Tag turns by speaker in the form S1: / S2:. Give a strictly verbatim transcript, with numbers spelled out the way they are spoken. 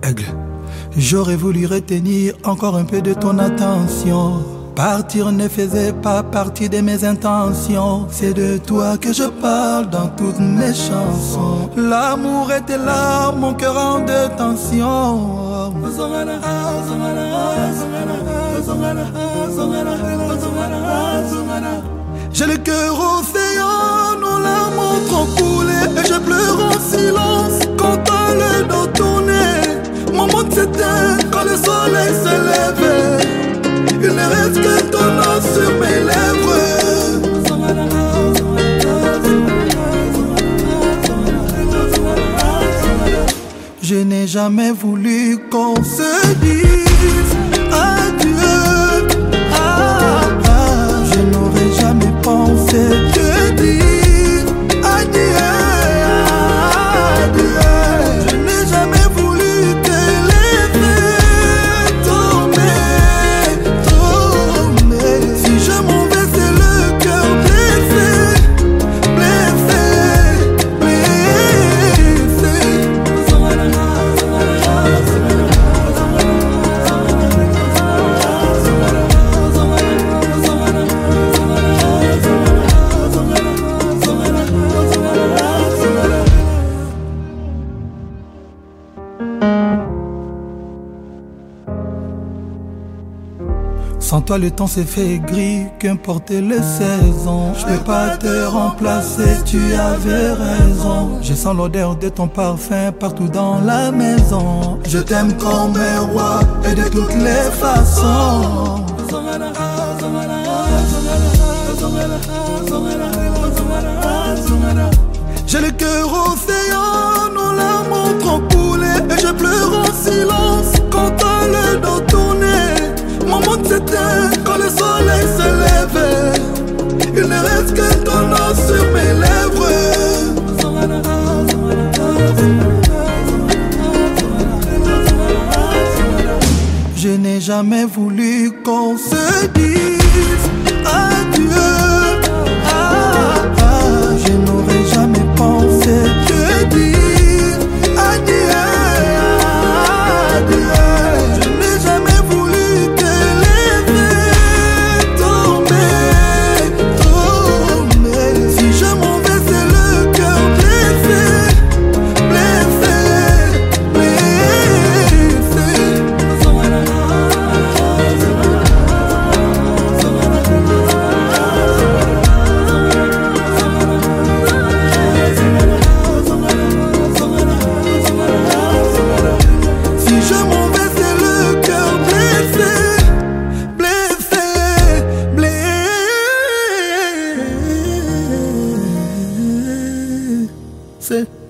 S1: Aigle. J'aurais voulu retenir encore un peu de ton attention. Partir ne faisait pas partie de mes intentions. C'est de toi que je parle dans toutes mes chansons. L'amour était là, mon cœur en détention. J'ai le cœur océan, nos larmes ont trop coulé. Et je pleure en silence quand t'as le dos tourné. Mon monde s'éteint quand le soleil se lève. Il ne reste que ton nom sur mes lèvres. Je n'ai jamais voulu qu'on se dise adieu. Ah, ah, je n'aurais jamais pensé te dire adieu, adieu. Je n'ai jamais voulu te laisser tomber, tomber. Si je m'en vais, c'est le cœur blessé, blessé, blessé. Sans toi le temps s'est fait gris, qu'importe les saisons. Je peux pas te remplacer, tu avais raison. Je sens l'odeur de ton parfum partout dans la maison. Je t'aime comme un roi et de toutes les façons. J'ai le cœur océan, nos larmes ont trop coulé. Et je pleure en silence quand t'as le dos tourné. Mon monde s'éteint quand le soleil se lève. Il ne reste que ton nom sur mes lèvres. Je n'ai jamais voulu qu'on se dise adieu. Ah, ah, je n'aurais jamais pensé te dire adieu, adieu. Je n'ai jamais voulu te laisser tomber, tomber. Si je m'en vais, c'est le cœur blessé, blessé, blessé. Si je m'en vais, c'est le cœur blessé, blessé, blessé.